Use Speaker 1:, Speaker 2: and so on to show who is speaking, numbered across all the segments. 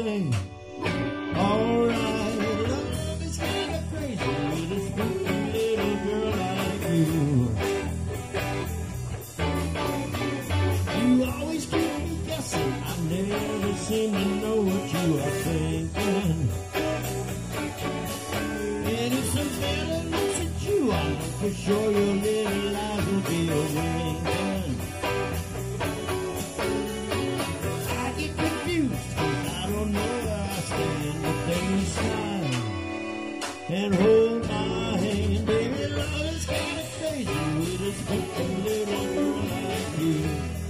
Speaker 1: say, alright, love is kind of crazy with a spooky little girl like you. You always keep me guessing, I never seem to know what you are thinking. And if some fella looks at you, I know for sure your little eyes will be winking. I get confused, 'cause I don't know where I stand, but then you smile and hold my hand. Baby, love is kind of crazy with a spooky little girl like you.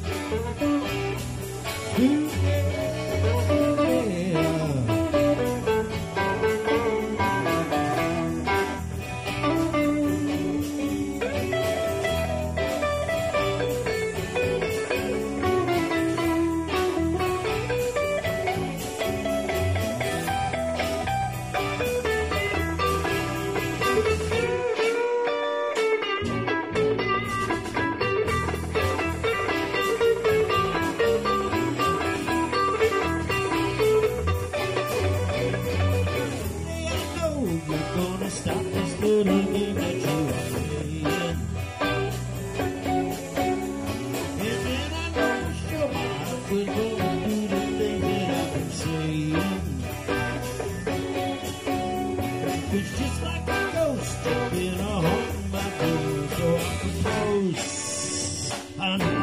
Speaker 1: You're gonna stop this little game that you are playing. And then I know for sure my heart will go and do the things that I've been saying. It's just like a ghost stuck in a home of my dreams. So I propose, I know